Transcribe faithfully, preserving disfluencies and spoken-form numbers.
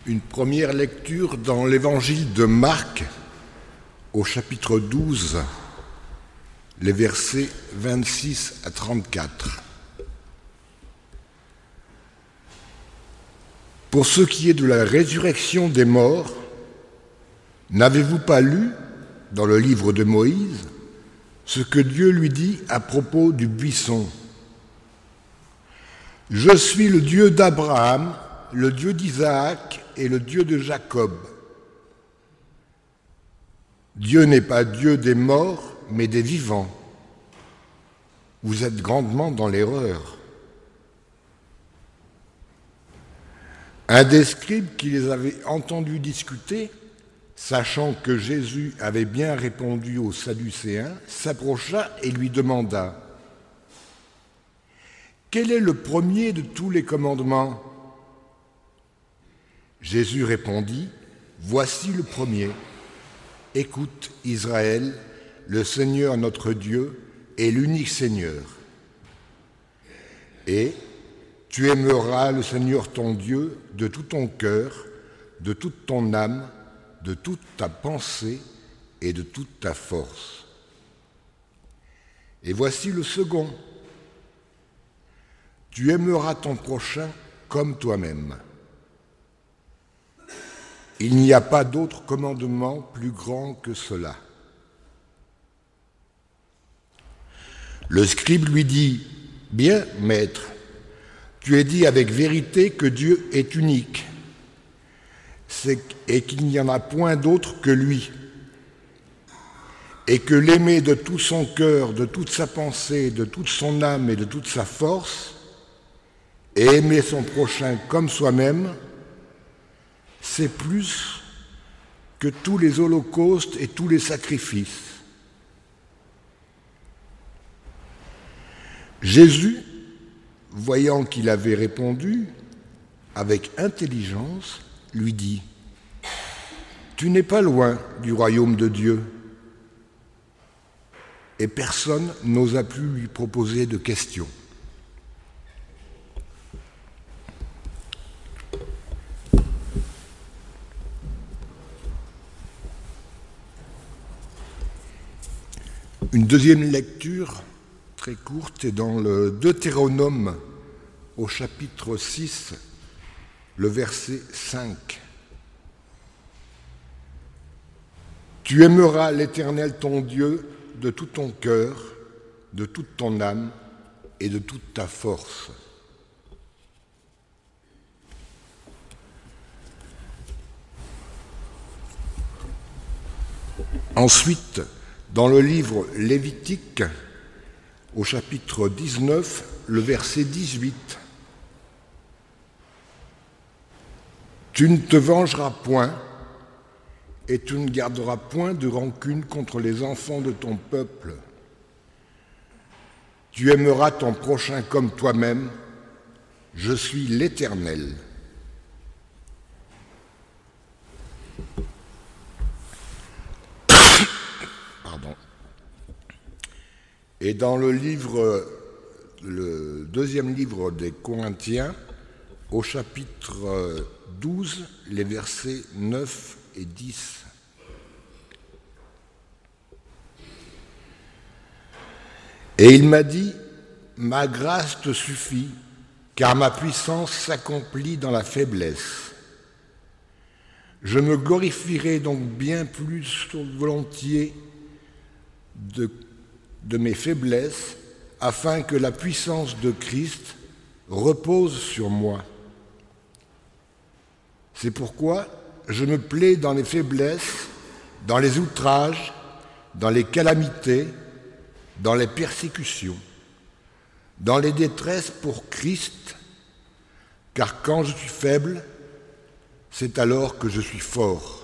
Une première lecture dans l'évangile de Marc, au chapitre douze, les versets vingt-six à trente-quatre. Pour ce qui est de la résurrection des morts, n'avez-vous pas lu dans le livre de Moïse ce que Dieu lui dit à propos du buisson ? Je suis le Dieu d'Abraham, le Dieu d'Isaac et le Dieu de Jacob. Dieu n'est pas Dieu des morts, mais des vivants. Vous êtes grandement dans l'erreur. Un des scribes qui les avait entendus discuter, sachant que Jésus avait bien répondu aux Sadducéens, s'approcha et lui demanda : « Quel est le premier de tous les commandements ?» Jésus répondit : « Voici le premier. Écoute, Israël, le Seigneur notre Dieu est l'unique Seigneur. Et tu aimeras le Seigneur ton Dieu de tout ton cœur, de toute ton âme, de toute ta pensée et de toute ta force. Et voici le second. Tu aimeras ton prochain comme toi-même. Il n'y a pas d'autre commandement plus grand que cela. » Le scribe lui dit : « Bien, maître, tu as dit avec vérité que Dieu est unique, et qu'il n'y en a point d'autre que lui, et que l'aimer de tout son cœur, de toute sa pensée, de toute son âme et de toute sa force, et aimer son prochain comme soi-même, c'est plus que tous les holocaustes et tous les sacrifices. » Jésus, voyant qu'il avait répondu avec intelligence, lui dit : « Tu n'es pas loin du royaume de Dieu. » Et personne n'osa plus lui proposer de questions. Une deuxième lecture, très courte, est dans le Deutéronome, au chapitre six, le verset cinq. « Tu aimeras l'Éternel ton Dieu de tout ton cœur, de toute ton âme et de toute ta force. » Ensuite, dans le livre Lévitique, au chapitre dix-neuf, le verset dix-huit. « Tu ne te vengeras point, et tu ne garderas point de rancune contre les enfants de ton peuple. Tu aimeras ton prochain comme toi-même, je suis l'Éternel. » Pardon. Et dans le livre, le deuxième livre des Corinthiens, au chapitre douze, les versets neuf et dix. « Et il m'a dit : ma grâce te suffit, car ma puissance s'accomplit dans la faiblesse. Je me glorifierai donc bien plus volontiers de, de mes faiblesses, afin que la puissance de Christ repose sur moi. C'est pourquoi je me plais dans les faiblesses, dans les outrages, dans les calamités, dans les persécutions, dans les détresses pour Christ, car quand je suis faible, c'est alors que je suis fort.